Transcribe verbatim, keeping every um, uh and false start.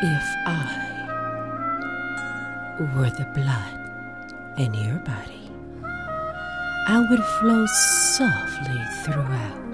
If I were the blood in your body, I would flow softly throughout